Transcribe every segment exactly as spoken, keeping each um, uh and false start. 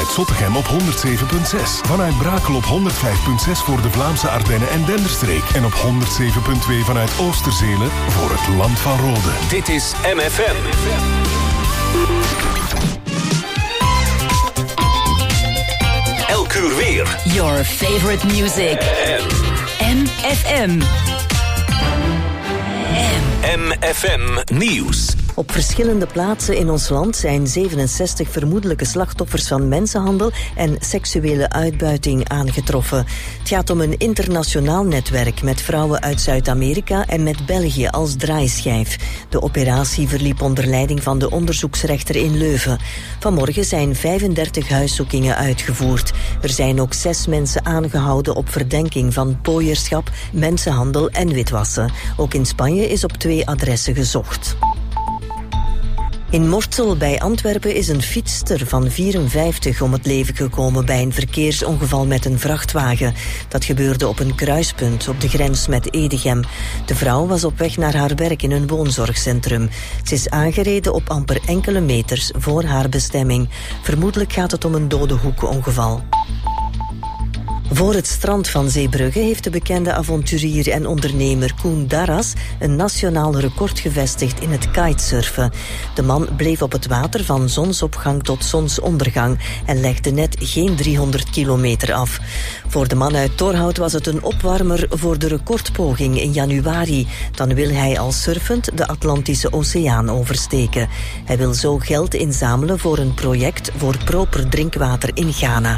vanuit Zottegem op honderd zeven komma zes. Vanuit Brakel op honderd vijf komma zes voor de Vlaamse Ardennen en Denderstreek. En op honderd zeven komma twee vanuit Oosterzele voor het Land van Rode. Dit is M F M. Elk uur weer. Your favorite music. M F M. M F M Nieuws. Op verschillende plaatsen in ons land zijn zevenenzestig vermoedelijke slachtoffers van mensenhandel en seksuele uitbuiting aangetroffen. Het gaat om een internationaal netwerk met vrouwen uit Zuid-Amerika en met België als draaischijf. De operatie verliep onder leiding van de onderzoeksrechter in Leuven. Vanmorgen zijn vijfendertig huiszoekingen uitgevoerd. Er zijn ook zes mensen aangehouden op verdenking van pooierschap, mensenhandel en witwassen. Ook in Spanje is op twee adressen gezocht. In Mortsel bij Antwerpen is een fietster van vierenvijftig om het leven gekomen bij een verkeersongeval met een vrachtwagen. Dat gebeurde op een kruispunt op de grens met Edegem. De vrouw was op weg naar haar werk in een woonzorgcentrum. Ze is aangereden op amper enkele meters voor haar bestemming. Vermoedelijk gaat het om een dodehoekongeval. Voor het strand van Zeebrugge heeft de bekende avonturier en ondernemer Koen Darras een nationaal record gevestigd in het kitesurfen. De man bleef op het water van zonsopgang tot zonsondergang en legde net geen driehonderd kilometer af. Voor de man uit Torhout was het een opwarmer voor de recordpoging in januari. Dan wil hij al surfend de Atlantische Oceaan oversteken. Hij wil zo geld inzamelen voor een project voor proper drinkwater in Ghana.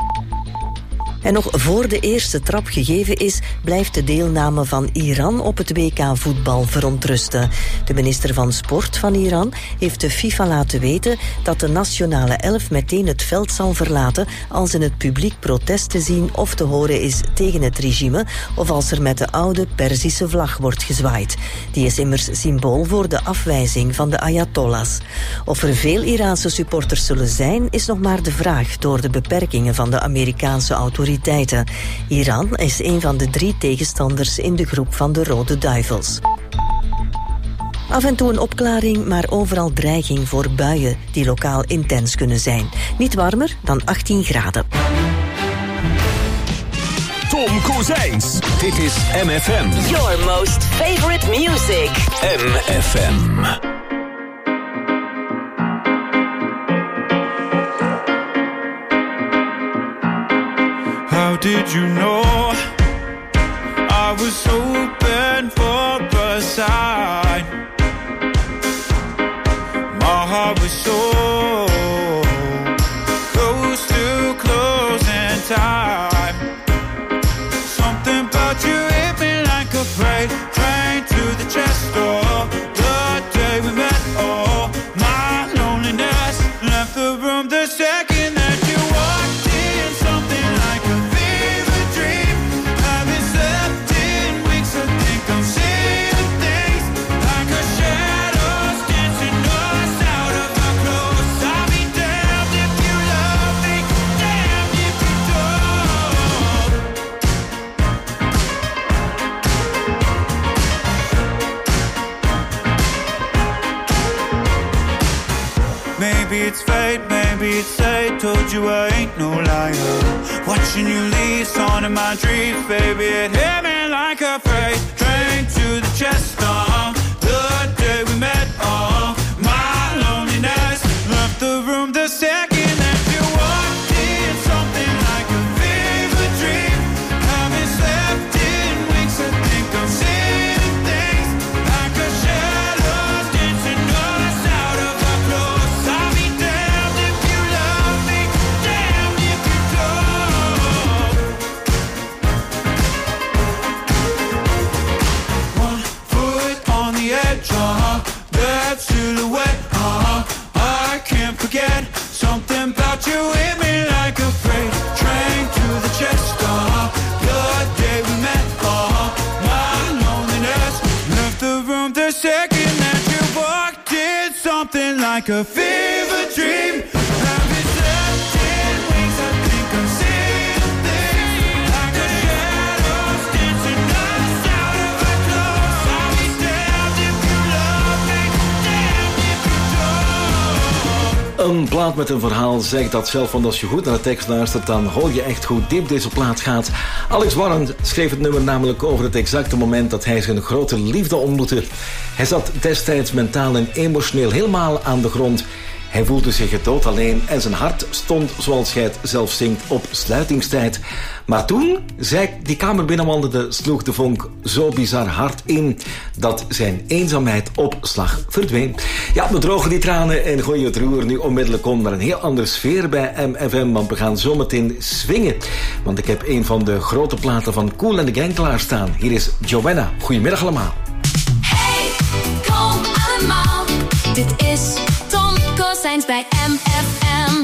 En nog voor de eerste trap gegeven is, blijft de deelname van Iran op het W K voetbal verontrusten. De minister van Sport van Iran heeft de FIFA laten weten dat de nationale elf meteen het veld zal verlaten als in het publiek protest te zien of te horen is tegen het regime of als er met de oude Perzische vlag wordt gezwaaid. Die is immers symbool voor de afwijzing van de Ayatollahs. Of er veel Iraanse supporters zullen zijn, is nog maar de vraag door de beperkingen van de Amerikaanse autoriteiten. Iran is een van de drie tegenstanders in de groep van de Rode Duivels. Af en toe een opklaring, maar overal dreiging voor buien die lokaal intens kunnen zijn. Niet warmer dan achttien graden. Tom Kozijns. Dit is M F M. Your most favorite music. M F M. How did you know I was hoping for a sign? My heart was so close to closing time. Something about you hit me like a freight train to the chest door. The day we met, oh, my loneliness left the room the second that you walked in. Something like a maybe it's fate, maybe it's fate. Told you I ain't no liar. Watching you leave, on in my dreams, baby. It hit me like a freight train to the chest. Uh, the day we met, uh, my loneliness left the room the second that you walked in. Something like a fever dream. Haven't slept in weeks. I think I'm seeing things like a shadow dancing us out of our clothes. I'll be damned if you love me, damned if you don't. One foot on the edge, uh-huh. That silhouette, uh-huh. I can't forget something about you hit me like a freight train to the chest, uh-huh. The day we met, uh-huh. My loneliness left the room the second that you walked in. Something like a fever dream. Haven't slept in weeks. I think I'm seeing things like a shadows dancing us out of our clothes. I'll be damned if you love me, damned if you don't. Een plaat met een verhaal zegt dat zelf, want als je goed naar de tekst luistert, dan hoor je echt hoe diep deze plaat gaat. Alex Warren schreef het nummer namelijk over het exacte moment dat hij zijn grote liefde ontmoette. Hij zat destijds mentaal en emotioneel helemaal aan de grond. Hij voelde zich dood alleen en zijn hart stond, zoals hij het zelf zingt, op sluitingstijd. Maar toen zij die kamer binnenwandelde, sloeg de vonk zo bizar hard in dat zijn eenzaamheid op slag verdween. Ja, we drogen die tranen en gooien het roer nu onmiddellijk om naar een heel andere sfeer bij M F M, want we gaan zometeen swingen. Want ik heb een van de grote platen van Kool and the Gang klaarstaan. Hier is Joanna. Goedemiddag allemaal. Hey, kom allemaal. Dit is Tom Kozijns bij M F M.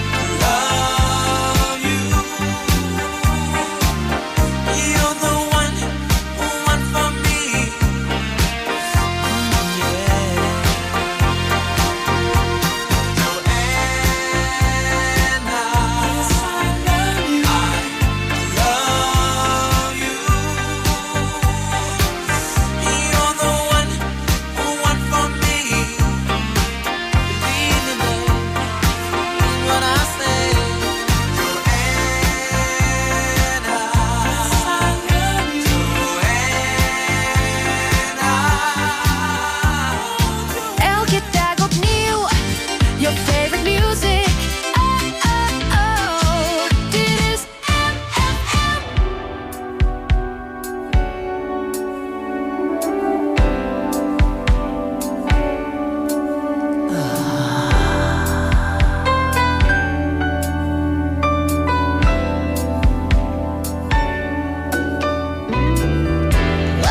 You're the one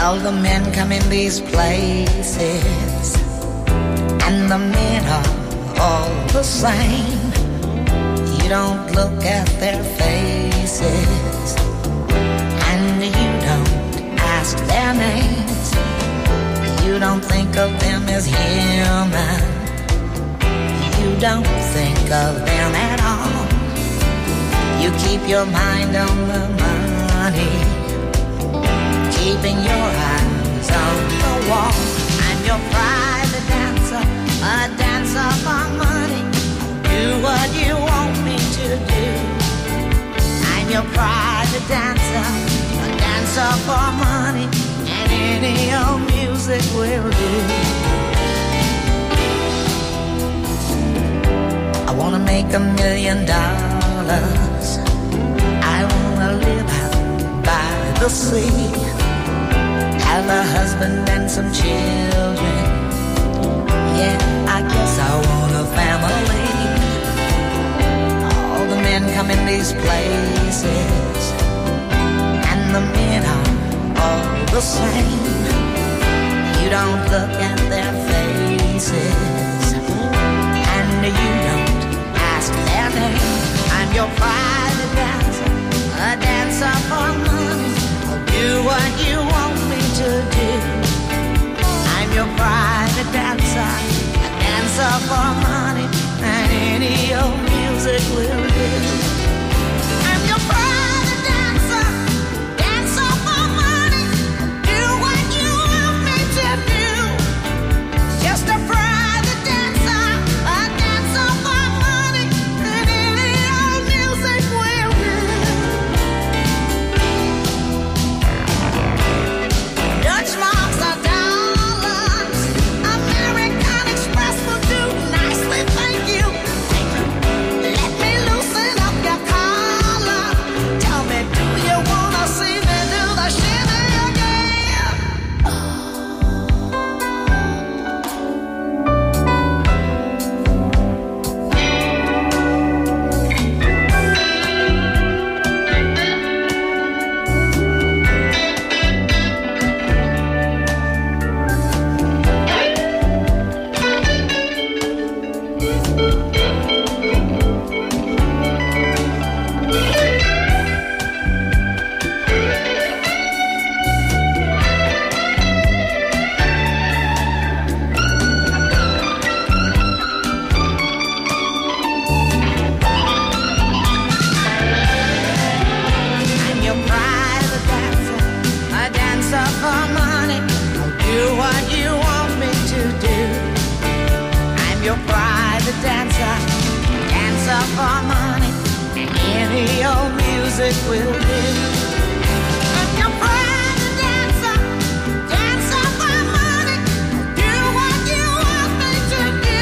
All the men come in these places, and the men are all the same. You don't look at their faces, and you don't ask their names. You don't think of them as human. You don't think of them at all. You keep your mind on the money, keeping your eyes on the wall. I'm your private dancer, a dancer for money. Do what you want me to do. I'm your private dancer, a dancer for money, and any old music will do. I wanna make a million dollars. I wanna live out by the sea, have a husband and some children. Yeah, I guess I want a family. All the men come in these places, and the men are all the same. You don't look at their faces, and you don't ask their name. I'm your private dancer, a dancer for money. I'll do what you want me to do. I'm your private dancer, a dancer for money, and any old music will do. I'm your private dancer, dancer for money. I'll do what you want me to do. Just a private dancer, a dancer for money, and any old music will do. Dutch marks are dollars, American Express will do nicely, thank you. Let me loosen up your collar. Tell me, do you wanna see me do the shimmy again? I'm your private dancer, a dancer for money. I'll do what you want me to do. I'm your private dancer, dancer for money, and any old music will do. I'm your private dancer, dancer for money. I'll do what you want me to do.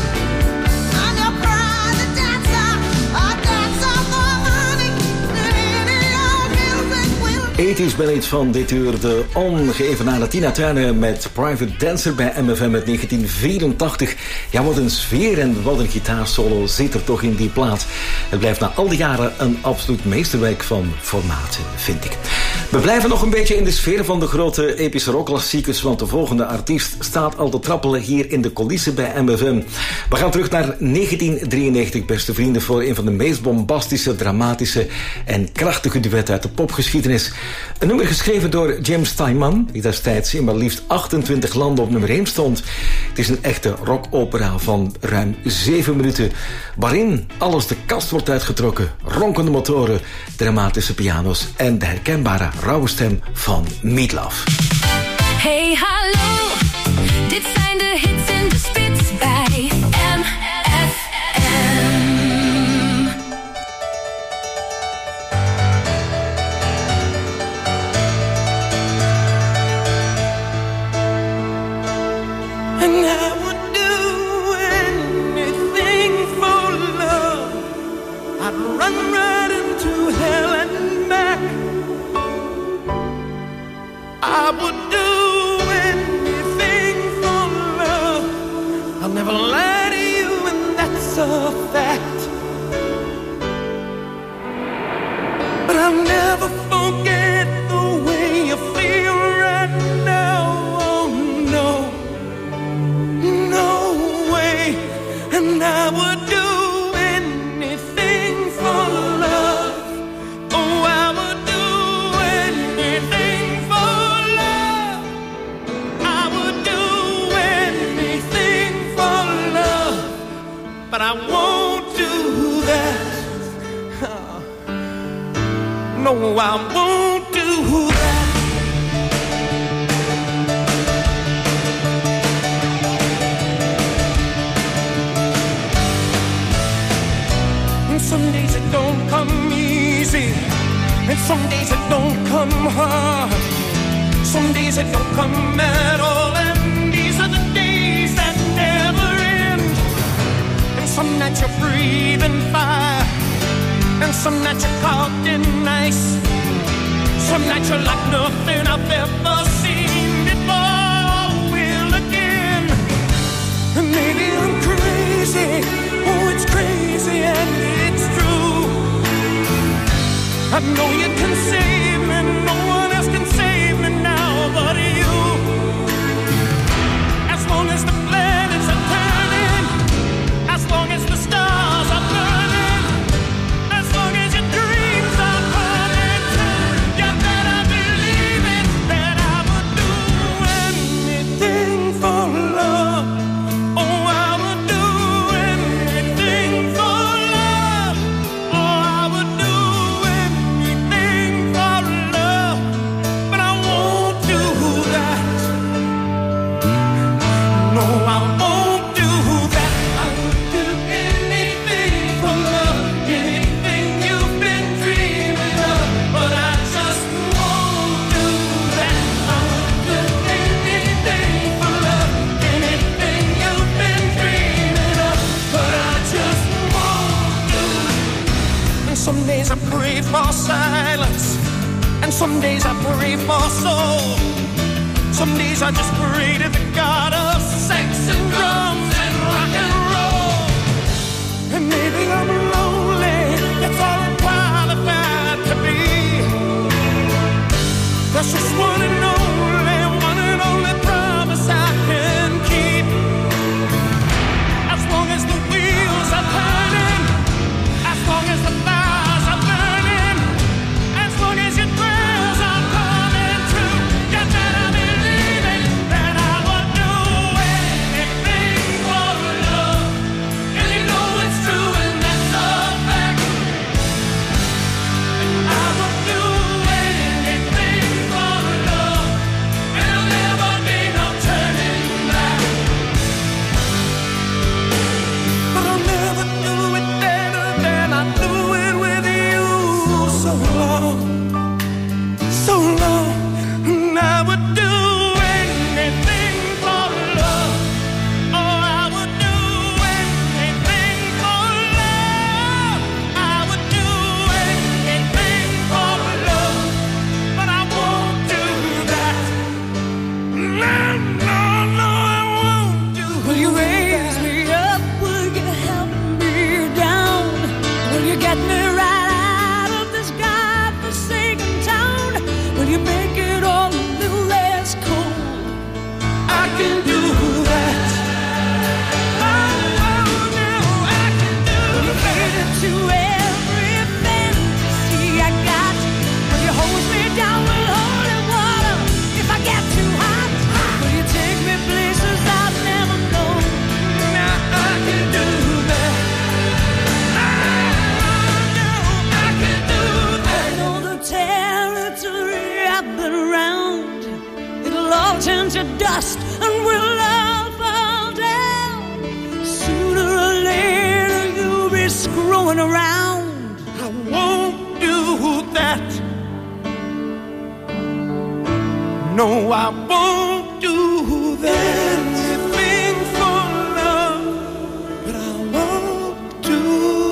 I'm your private dancer, a dancer for money, and any old music will do. ethisch beleid van dit uur, de ongeëvenaarde Tina Turner met Private Dancer bij M F M uit negentien vierentachtig. Ja, wat een sfeer en wat een gitaarsolo zit er toch in die plaat. Het blijft na al die jaren een absoluut meesterwerk van formaat, vind ik. We blijven nog een beetje in de sfeer van de grote epische rockklassiekers, want de volgende artiest staat al te trappelen hier in de coulissen bij M F M. We gaan terug naar negentien drieënnegentig, beste vrienden, voor een van de meest bombastische, dramatische en krachtige duetten uit de popgeschiedenis. Een nummer geschreven door James Steinman, die destijds in maar liefst achtentwintig landen op nummer één stond. Het is een echte rockopera van ruim zeven minuten, waarin alles de kast wordt uitgetrokken. Ronkende motoren, dramatische piano's en de herkenbare rauwe stem van Meatloaf. Hey, hallo, dit zijn de hits in de spits bij M F M. And I would do anything for love. I'd run right into hell and back. I would do anything for love. I'll never lie to you, and that's a fact. But I'll never forget the way you feel right no, I won't do that. And some days it don't come easy, and some days it don't come hard. Some days it don't come at all, and these are the days that never end. And some nights you're breathing fire, and some nights you're caught in ice. Some nights you're like nothing I've ever seen before, will again. And maybe I'm crazy, oh it's crazy and it's true. I know you can save me, no one else can save me now but you. As long as the planets are turning, as long as the stars are burning, as long as your dreams are coming true, you better believe it, that I would do anything for love. Oh, I would do anything for love. Oh, I would do anything for love, but I won't do that. No, I won't do that. I would do anything for love, anything you've been dreaming of, but I just won't do that. I would do anything for love, anything you've been dreaming of, but I just won't do. And some days I pray for silence, and some days I pray for soul. Some days I just pray to the God of sex and drums and rock and roll. And maybe I'm lonely, that's all I'm qualified to be. That's just one and only, one and only promise I can keep. As long as the wheels are turning, as long as the fires are burning, as long as your prayers are coming true, you better believe it, that I would do anything for love. And you know it's true, and that's a fact. I would do anything for love, and there'll never be no turning back. But I'll never do it better than I do it with you. So long, so long, and I would do anything for love. Oh, I would do anything for love. I would do anything for love, but I won't do that. No, no, no, I won't do. Will you raise me up? Will you help me down? Will you get me right out of this godforsaken town? Will you make it all a little less cold? I can do that. Oh, oh, no, I can do that. Will you cater to every fantasy I got? Will you hose me down with holy water if I get too hot? Will you take me places I've never known? Now I can do that. Oh, no, I can do that. I know the territory I've been around. It'll all turn to dust and we'll all fall down. Sooner or later you'll be screwing around. I won't do that. No, I won't do that. Anything for love, but I won't do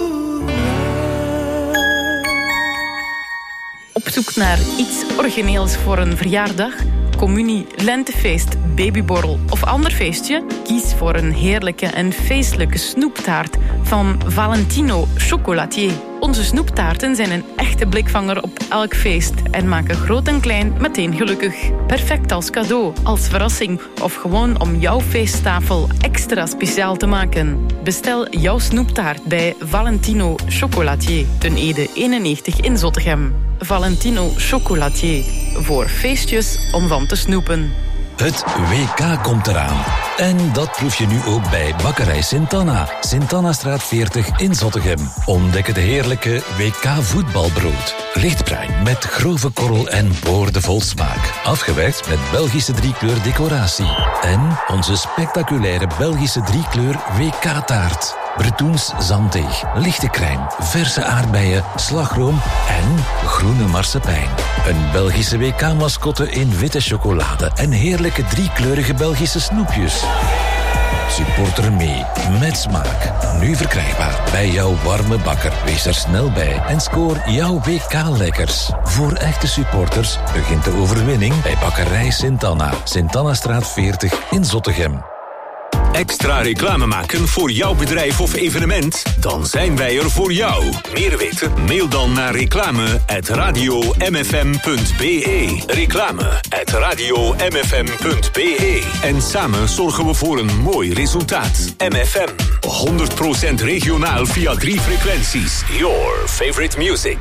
that. Op zoek naar iets origineels voor een verjaardag, communie, lentefeest, babyborrel of ander feestje? Kies voor een heerlijke en feestelijke snoeptaart van Valentino Chocolatier. Onze snoeptaarten zijn een echte blikvanger op elk feest en maken groot en klein meteen gelukkig. Perfect als cadeau, als verrassing of gewoon om jouw feesttafel extra speciaal te maken. Bestel jouw snoeptaart bij Valentino Chocolatier, ten Ede eenennegentig in Zottegem. Valentino Chocolatier, voor feestjes om van te snoepen. Het W K komt eraan. En dat proef je nu ook bij Bakkerij Sint-Anna. Sint-Anna-straat veertig in Zottegem. Ontdek het heerlijke W K voetbalbrood. Lichtbruin met grove korrel en boordevol smaak. Afgewerkt met Belgische driekleur decoratie. En onze spectaculaire Belgische driekleur W K-taart. Bretoens zanddeeg, lichte crème, verse aardbeien, slagroom en groene marsepein. Een Belgische W K-mascotte in witte chocolade en heerlijke driekleurige Belgische snoepjes. Supporter mee, met smaak. Nu verkrijgbaar bij jouw warme bakker. Wees er snel bij en scoor jouw W K-lekkers. Voor echte supporters begint de overwinning bij Bakkerij Sint-Anna. Sint-Anna-straat veertig in Zottegem. Extra reclame maken voor jouw bedrijf of evenement? Dan zijn wij er voor jou. Meer weten? Mail dan naar reclame at radio m f m punt b e. Reclame at radio m f m punt b e. En samen zorgen we voor een mooi resultaat. M F M, honderd procent regionaal via drie frequenties. Your favorite music.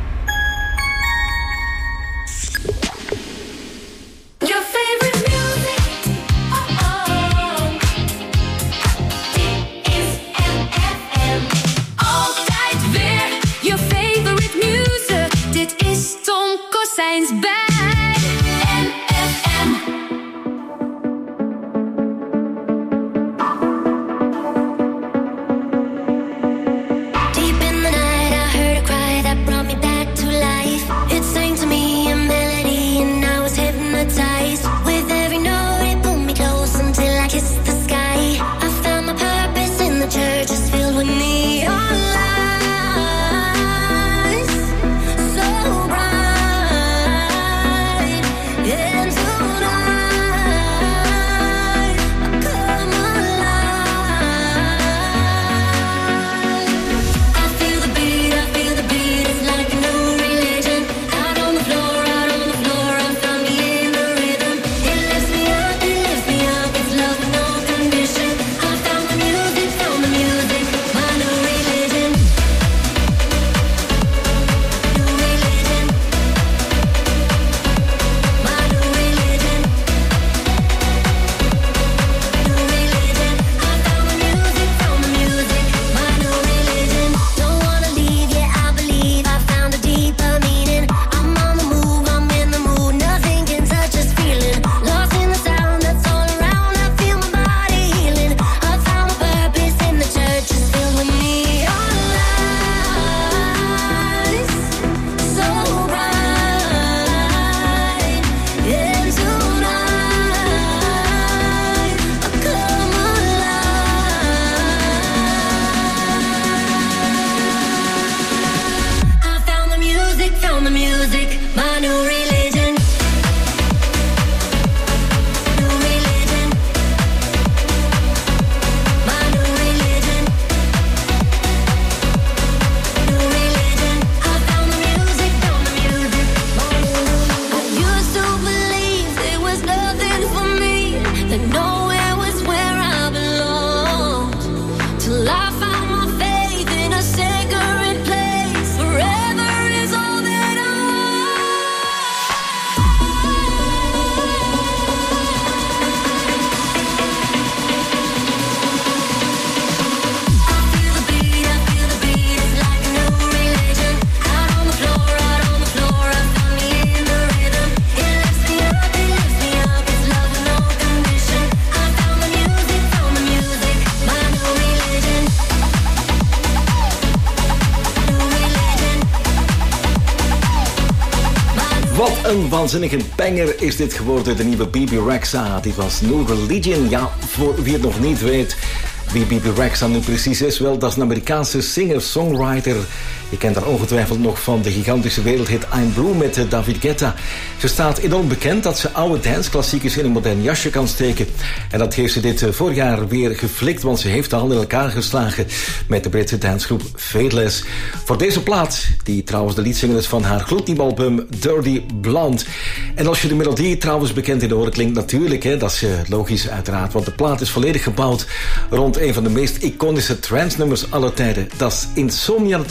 Een waanzinnige banger is dit geworden, de nieuwe B B Rexha. Dit was New Religion. Ja, voor wie het nog niet weet wie B B Rexha nu precies is, wel, dat is een Amerikaanse singer-songwriter. Je kent haar ongetwijfeld nog van de gigantische wereldhit I'm Blue met David Guetta. Ze staat enorm bekend dat ze oude danceklassiekers in een modern jasje kan steken. En dat heeft ze dit vorig jaar weer geflikt, want ze heeft de handen in elkaar geslagen met de Britse dancegroep Faithless. Voor deze plaat, die trouwens de leadzanger is van haar gloednieuwe album Dirty Blonde. En als je de melodie trouwens bekend in de oren klinkt, natuurlijk, hè, dat is logisch uiteraard, want de plaat is volledig gebouwd rond een van de meest iconische trance-nummers aller tijden. Dat is Insomnia natuurlijk van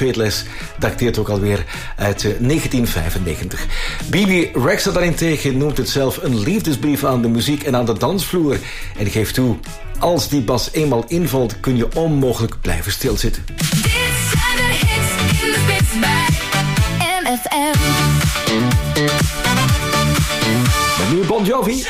Faithless dateert ook alweer uit uh, negentien vijfennegentig. Bibi Rexha daarentegen noemt het zelf een liefdesbrief aan de muziek en aan de dansvloer. En geeft toe, als die bas eenmaal invalt, kun je onmogelijk blijven stilzitten. Dit zijn de hits in de spits bij M F M. Met nu Bon Jovi.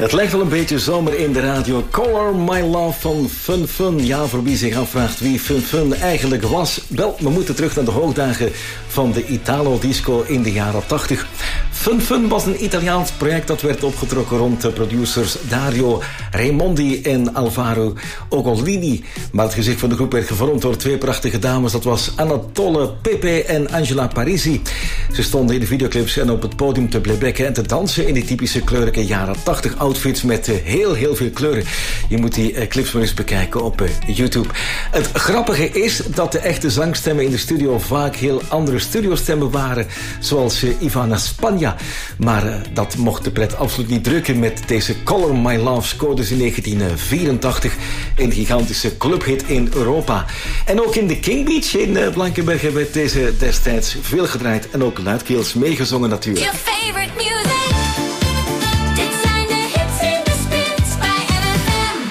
Het lijkt wel een beetje zomer in de radio. Color My Love van Fun Fun. Ja, voor wie zich afvraagt wie Fun Fun eigenlijk was. Wel, we moeten terug naar de hoogdagen van de Italo-disco in de jaren tachtig. Fun Fun was een Italiaans project dat werd opgetrokken rond de producers Dario Raimondi en Alvaro Ogolini. Maar het gezicht van de groep werd gevormd door twee prachtige dames. Dat was Anatole Pepe en Angela Parisi. Ze stonden in de videoclips en op het podium te playbacken en te dansen in die typische kleurrijke jaren tachtig outfits met heel, heel veel kleuren. Je moet die uh, clips maar eens bekijken op uh, YouTube. Het grappige is dat de echte zangstemmen in de studio vaak heel andere studiostemmen waren, zoals uh, Ivana Spagna. Maar uh, dat mocht de pret absoluut niet drukken met deze Color My Love scoorde ze in negentien vierentachtig een gigantische clubhit in Europa. En ook in de King Beach in uh, Blankenberge werd deze destijds veel gedraaid en ook luidkeels meegezongen natuurlijk. Your favorite music. Dit zijn de hits in de spits bij M F M.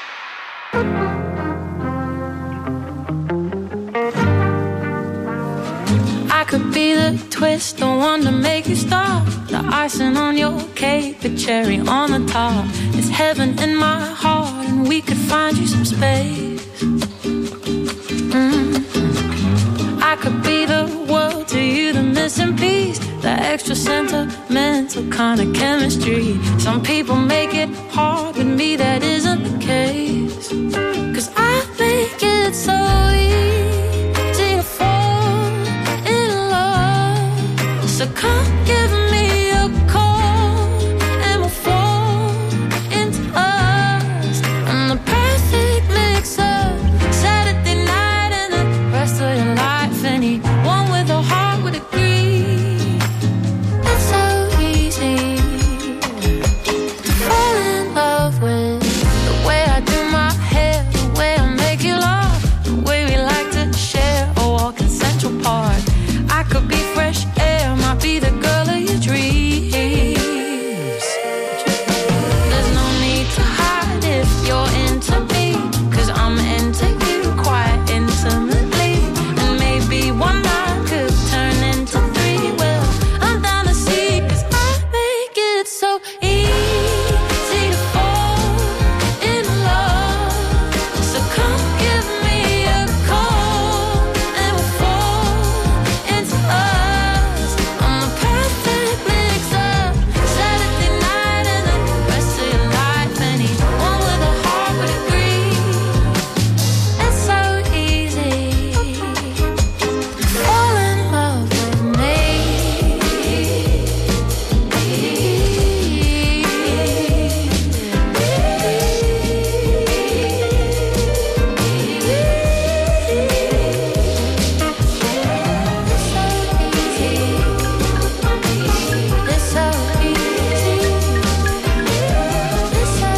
I could be the twist, the one to make you stop. The icing on your cake, the cherry on the top. It's heaven in my heart, and we could find you some space. Mm-hmm. I could be the world to you, the missing piece, the extra sentimental kind of chemistry. Some people make it hard, with me that isn't the case. 'Cause I make it so easy to fall in love. So come give me a call and we'll fall into us. And the perfect mix up Saturday night and the rest of your life. Anyone with a heart would agree. It's so easy to fall in love with the way I do my hair, the way I make you laugh, the way we like to share a walk in Central Park. I could be fresh air, might be the girl of your dreams. There's no need to hide if you're into me, 'cause I'm into you quite intimately. And maybe one night could turn into three. Well, I'm down to see, 'cause I make it so easy to fall in love. So come give me a call and we'll fall into us. I'm the perfect mix up Saturday night and the rest of your life. Anyone with a heart would agree. It's so easy to fall in love with me. It's so easy. It's so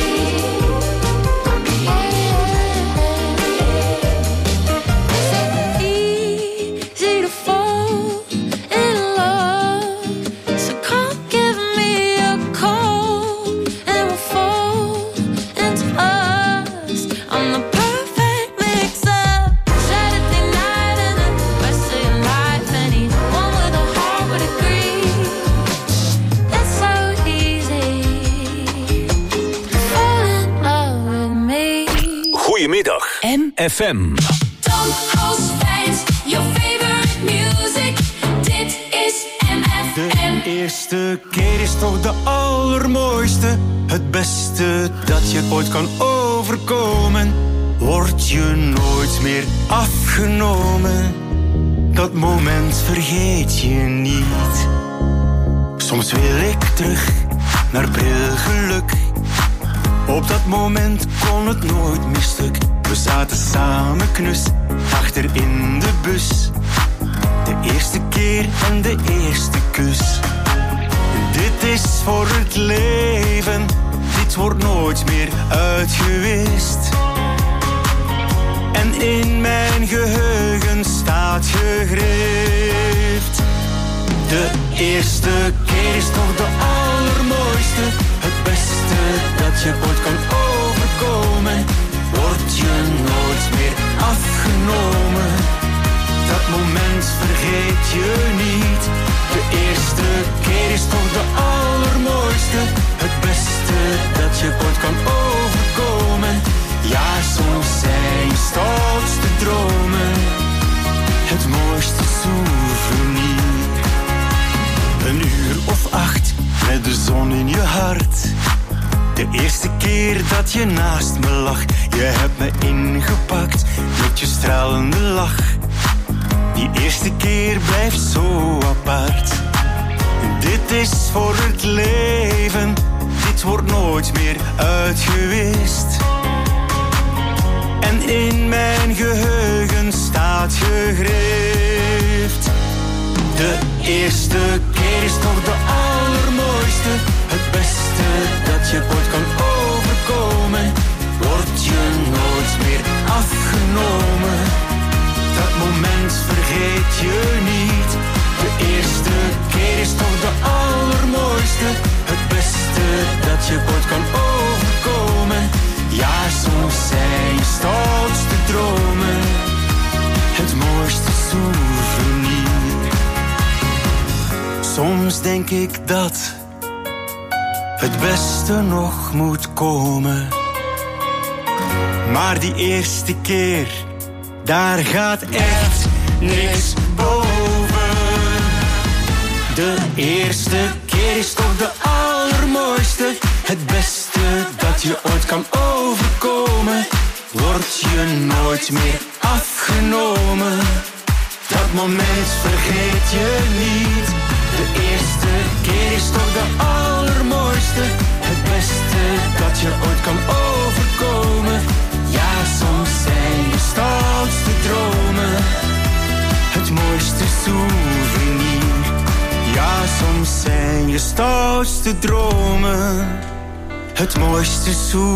easy to fall in love. So come give me a call and we'll fall into us. I'm the perfect mix up Saturday night and the rest of your life. Anyone with a heart would agree. It's so easy to fall in love with me. Goedemiddag. M F M. Tom als feit, your favorite music. Dit is M F M. De eerste keer is toch de allermooiste. Het beste dat je ooit kan overkomen. Word je nooit meer afgenomen. Dat moment vergeet je niet. Soms wil ik terug naar pril geluk. Op dat moment kon het nooit meer stuk. We zaten samen knus, achter in de bus. De eerste keer en de eerste kus. Dit is voor het leven, dit wordt nooit meer uitgewist. En in mijn geheugen staat gegrift. De eerste keer is toch de allermooiste. Het beste dat je ooit kan overkomen. Word je nooit meer afgenomen. Dat moment vergeet je niet. De eerste keer is toch de allermooiste. Het beste met de zon in je hart. De eerste keer dat je naast me lag, je hebt me ingepakt met je stralende lach. Die eerste keer blijft zo apart. Dit is voor het leven, dit wordt nooit meer uitgewist. En in mijn geheugen staat gegrift. De eerste keer is toch de allermooiste. Het beste dat je ooit kan overkomen. Word je nooit meer afgenomen. Dat moment vergeet je niet. De eerste keer is toch de allermooiste. Het beste dat je ooit kan overkomen. Ja, soms zijn je stoutste dromen het mooiste souvenir. Soms denk ik dat het beste nog moet komen. Maar die eerste keer, daar gaat echt niks boven. De eerste keer is toch de allermooiste. Het beste dat je ooit kan overkomen. Word je nooit meer afgenomen. Dat moment vergeet je niet. De eerste keer is toch de allermooiste. Het beste dat je ooit kan overkomen. Ja, soms zijn je stoutste dromen het mooiste souvenir. Ja, soms zijn je stoutste dromen het mooiste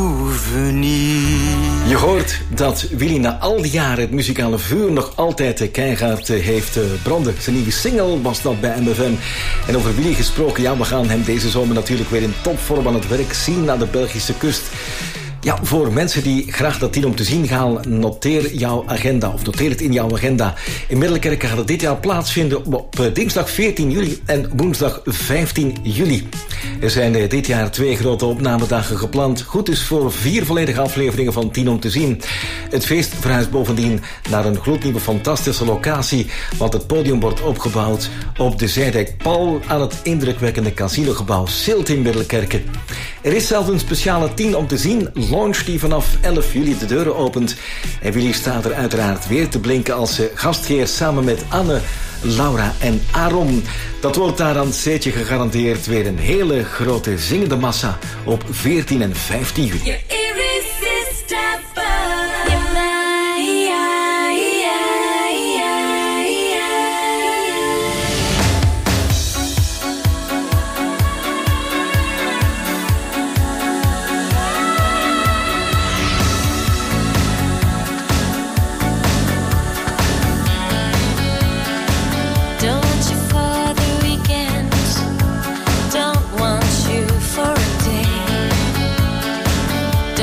souvenir. Je hoort dat Willy na al die jaren het muzikale vuur nog altijd keihard heeft branden. Zijn nieuwe single was dat bij M F M. En over Willy gesproken, ja, we gaan hem deze zomer natuurlijk weer in topvorm aan het werk zien aan de Belgische kust. Ja, voor mensen die graag dat tien om te zien gaan, noteer jouw agenda, of noteer het in jouw agenda. In Middelkerke gaat het dit jaar plaatsvinden op dinsdag veertien juli en woensdag vijftien juli. Er zijn dit jaar twee grote opnamedagen gepland. Goed is voor vier volledige afleveringen van tien om te zien. Het feest verhuist bovendien naar een gloednieuwe fantastische locatie, want het podium wordt opgebouwd op de Zijdijk Paul aan het indrukwekkende casinogebouw Silt in Middelkerke. Er is zelfs een speciale tien om te zien launch die vanaf elf juli de deuren opent. En Willy staat er uiteraard weer te blinken als gastheer samen met Anne, Laura en Aaron. Dat wordt daar aan het zeetje gegarandeerd weer een hele grote zingende massa op veertien en vijftien juli. Don't want you for a day.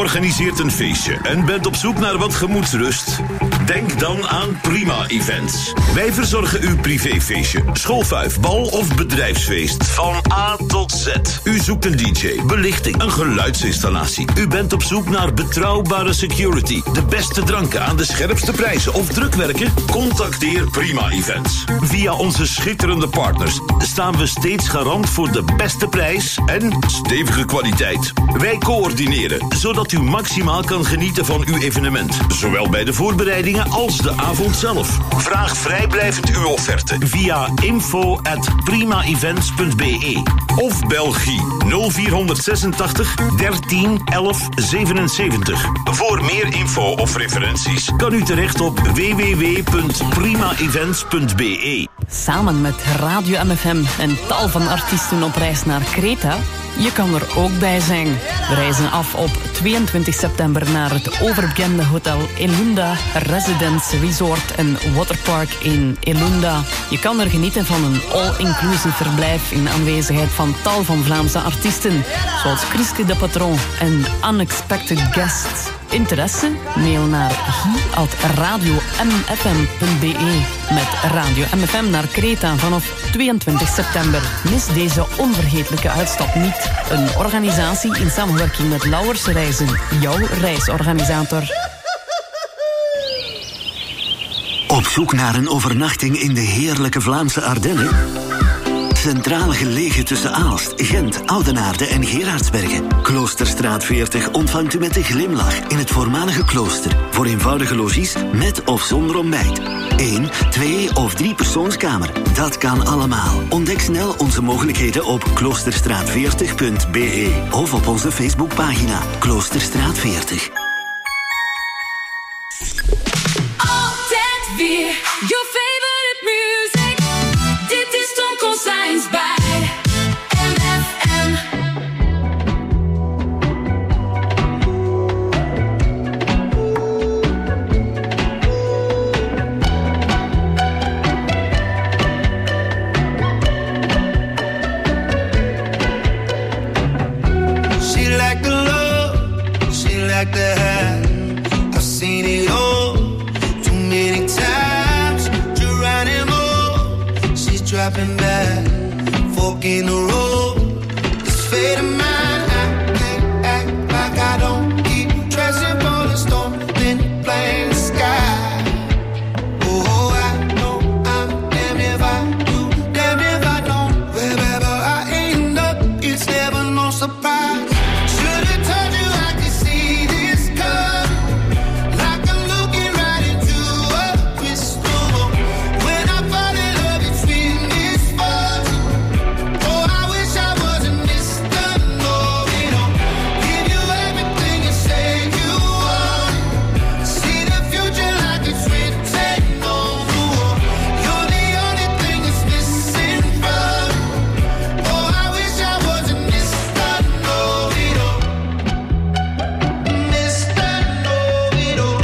organiseert een feestje en bent op zoek naar wat gemoedsrust? Denk dan aan Prima Events. Wij verzorgen uw privéfeestje, schoolfuif, bal of bedrijfsfeest. Van A tot Z. U zoekt een D J, belichting, een geluidsinstallatie. U bent op zoek naar betrouwbare security, de beste dranken aan de scherpste prijzen of drukwerken? Contacteer Prima Events. Via onze schitterende partners staan we steeds garant voor de beste prijs en stevige kwaliteit. Wij coördineren, zodat u maximaal kan genieten van uw evenement. Zowel bij de voorbereidingen als de avond zelf. Vraag vrijblijvend uw offerte via info at primaevents punt b e of Belgie nul vier zesentachtig dertien elf zevenenzeventig. Voor meer info of referenties kan u terecht op w w w punt primaevents punt b e. Samen met Radio M F M en tal van artiesten op reis naar Kreta. Je kan er ook bij zijn. We reizen af op tweeëntwintig september naar het overbekende hotel Elunda Residence Resort en Waterpark in Elunda. Je kan er genieten van een all-inclusive verblijf in aanwezigheid van tal van Vlaamse artiesten, zoals Chriske de Patron en Unexpected Guests. Interesse? Mail naar guy at radio m f m punt b e met Radio M F M naar Kreta vanaf tweeëntwintig september. Mis deze onvergetelijke uitstap niet. Een organisatie in samenwerking met Lauwerse Reizen, jouw reisorganisator. Op zoek naar een overnachting in de heerlijke Vlaamse Ardennen? Centraal gelegen tussen Aalst, Gent, Oudenaarde en Gerardsbergen. Kloosterstraat veertig ontvangt u met een glimlach in het voormalige klooster. Voor eenvoudige logies met of zonder ontbijt. Eén, twee of drie persoonskamer. Dat kan allemaal. Ontdek snel onze mogelijkheden op kloosterstraat veertig punt b e of op onze Facebookpagina Kloosterstraat veertig. Altijd weer your favorite music. Dit is Tom Consigns bij M F M. She like the love, she like the high. I've seen it all too many times. Geronimo, she's dropping back, fork in the road. This fate of mine, I can't act like I don't keep dressing for the storm, then playing the sky. Oh, I know I'm damned if I do, damned if I don't. Wherever I end up, it's never no surprise. Should've told you I could see this coming, like I'm looking right into a crystal ball. When I fall in love, it's with misfortune. Oh, I wish I wasn't Mister Know-it-all. Give you everything you say you want. See the future like it's written on the wall. You're the only thing that's missing from me. Oh, I wish I wasn't Mister Know-it-all. Mister Know-it-all.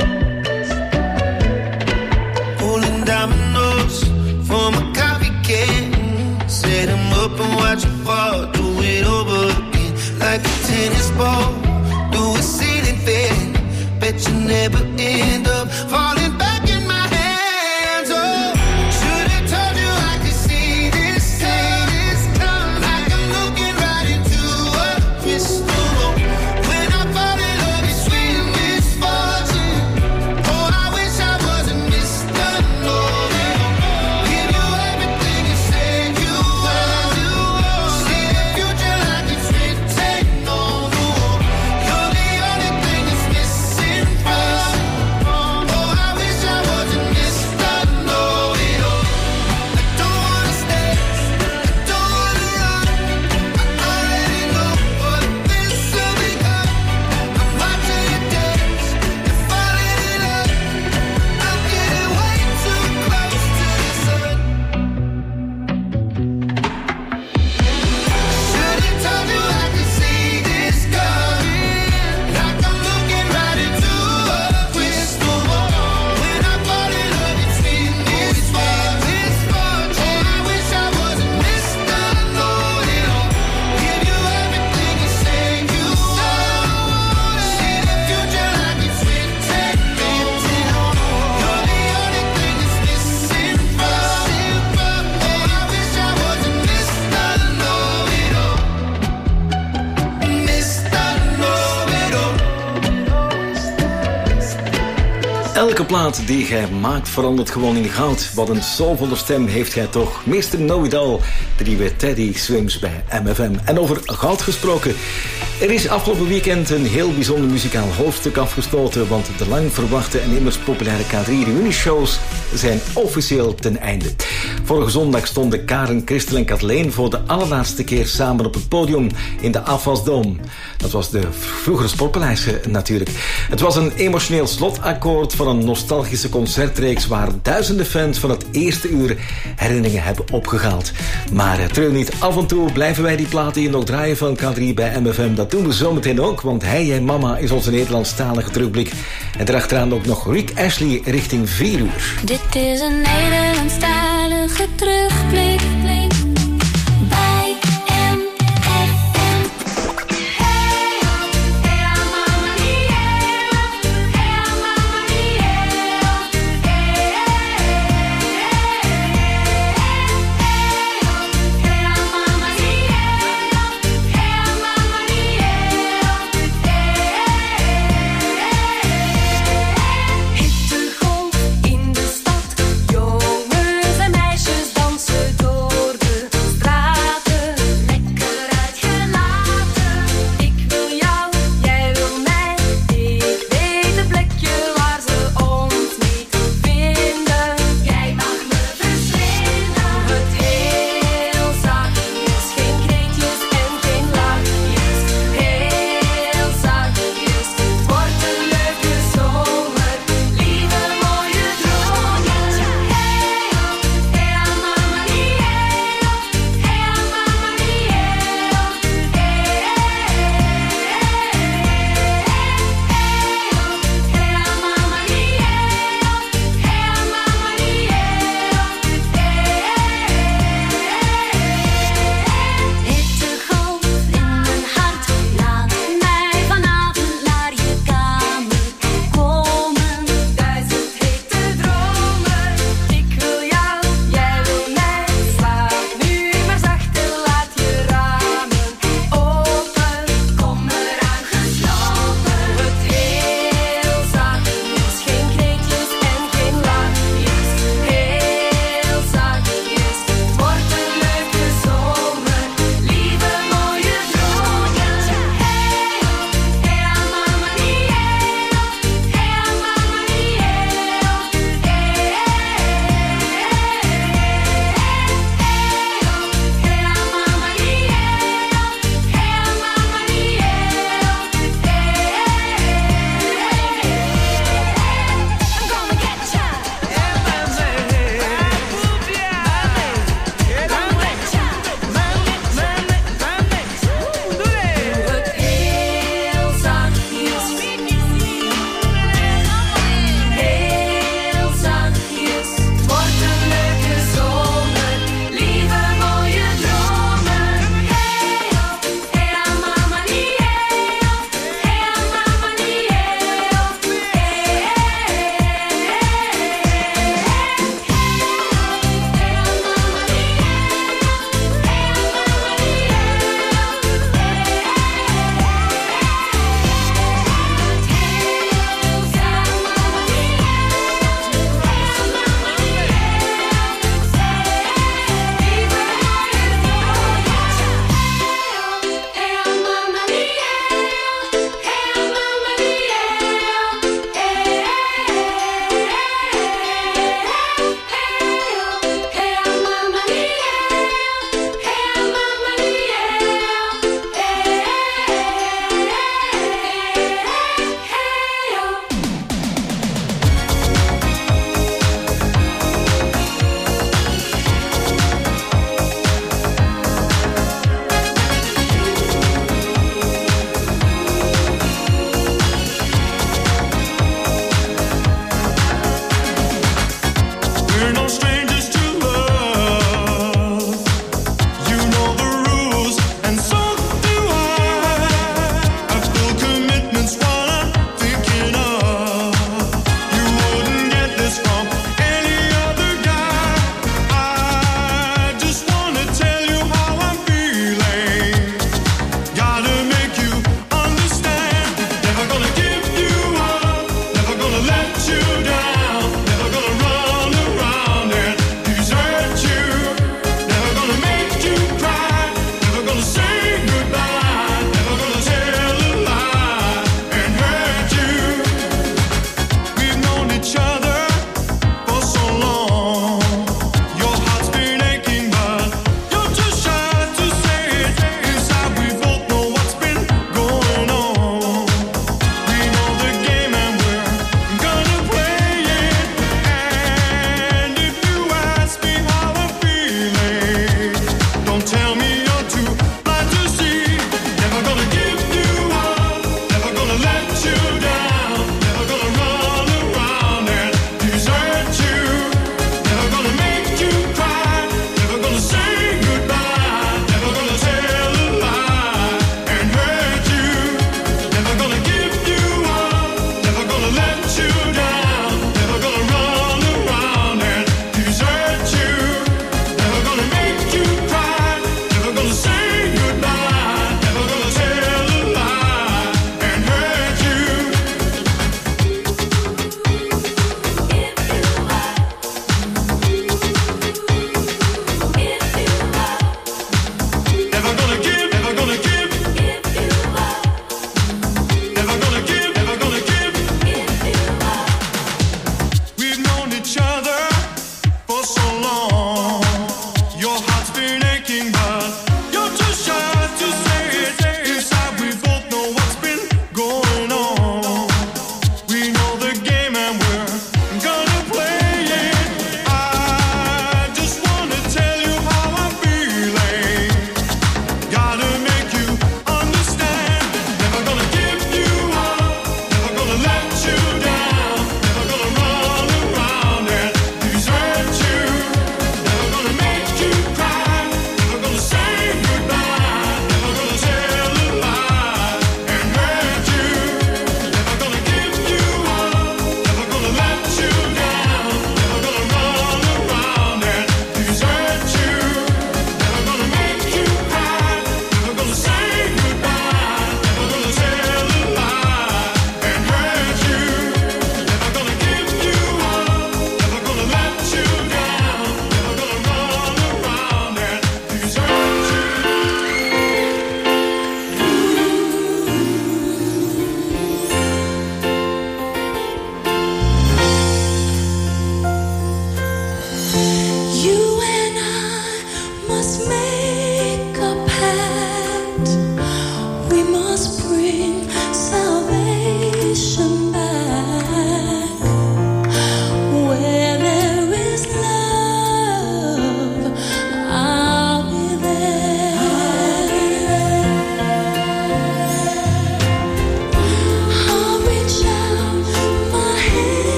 Pulling dominoes from a coffee can. Set 'em up and watch 'em fall. Do it over again like a tennis ball. Do a ceiling fan. Bet you never end up falling back in my hands. Oh, should've told you I could see this coming, like I'm looking right into a crystal ball. When I fall in love, it's with misfortune. Oh, I wish I wasn't Mister Know-it-all. Give you everything you say you want. See the future like it's written on the wall. You're the only thing that's missing from me. Oh, I Elke plaat die gij maakt verandert gewoon in goud. Wat een soulvolle stem heeft gij toch. mister Know-It-All, de nieuwe Teddy Swims bij M F M. En over goud gesproken. Er is afgelopen weekend een heel bijzonder muzikaal hoofdstuk afgesloten, want de lang verwachte en immers populaire K drie reunie-shows zijn officieel ten einde. Vorige zondag stonden Karen, Christel en Kathleen voor de allerlaatste keer samen op het podium in de Afasdome. Dat was de vroegere Sportpaleis natuurlijk. Het was een emotioneel slotakkoord van een nostalgische concertreeks waar duizenden fans van het eerste uur herinneringen hebben opgehaald. Maar uh, treur niet, af en toe blijven wij die platen hier nog draaien van K drie bij M F M. Dat doen we zometeen ook, want Hij en Mama is onze Nederlandstalige terugblik. En daarachteraan ook nog Rick Astley richting vier uur. Dit is een Nederlandstalige terugblik.